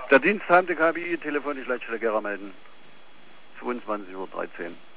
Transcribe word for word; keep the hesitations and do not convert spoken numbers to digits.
Der Dienst Heim der K B I, telefonisch Leitstelle Gera melden. zweiundzwanzig Uhr dreizehn.